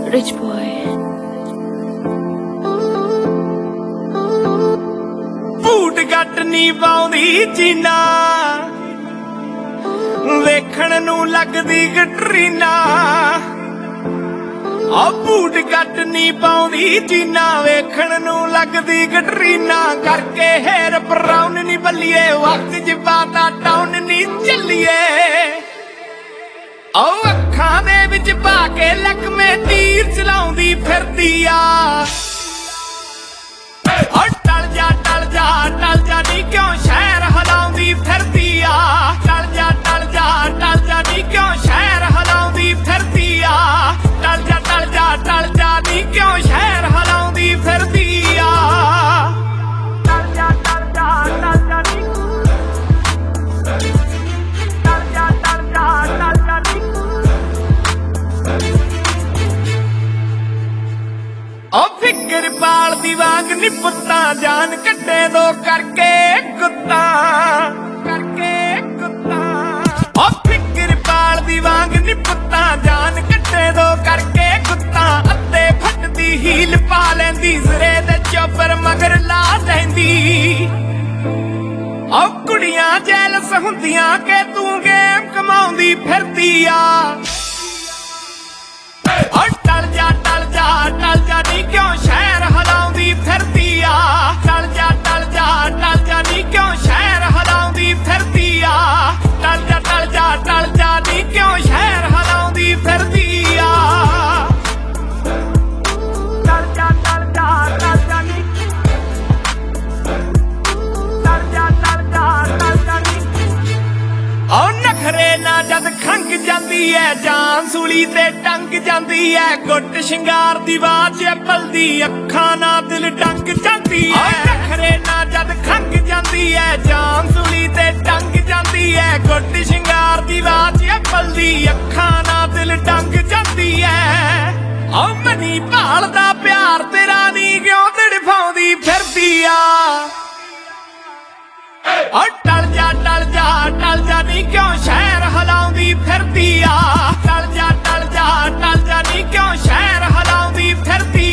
Rich boy. Boot गट नी पाउंदी जीना वेखण नू लगदी कटरीना आ बूट गट नी पाउंदी जीना वेखण नू लगदी कटरीना करके हेर ब्राउन नी बल्लिए वक्त च बाता टाउन नी चलिए ओ अखां दे विच पा के लकमे तीर चलाउंदी फिरदी आ टल जा नी क्यों शहर हलाउंदी फिरदी आ टल जा नी क्यों शहर हलाउंदी फिरदी आ टल जा नी क्यों शहर हलाउंदी फिरदी आ टल जा नी ओ फिकर पाल दी वांग नी पुत्ता जान कट्टे दो करके कुत्ता ओ फिकर पाल दी वांग नी पुत्ता जान कट्टे दो करके कुत्ता अद्दे फट दी हील पा लैंदी सिरे दे चोपर मगर ला लैंदी ओ कुड़ियां जैलस हुंदियां के तू गेम कमाउंदी फिरदी आ टल जा नी क्यों शहर हलाउंदी फिरदी आ टल जा नी क्यों शहर हलाउंदी फिरदी आ टल जा नी क्यों शहर हलाउंदी फिरदी आ टल जा नी ओ नखरे ना जद खंग जांदी है जान सूली ते टंग जांदी है गुट शिंगार दी वाच पलदी अखां ना दिल टंग जांदी है नखरे ना जद खंग जांदी है जान सूली ते टंग जांदी है गुट शिंगार दी वाच पलदी अखां ना दिल टंग जांदी है ओ मनी भाल दा प्यार तेरा नी क्यों तड़फाउंदी फिरदी आ टल जा नी क्यों शहर हलाउंदी फिरदी आ टल जा नी क्यों शहर हलाउंदी फिरदी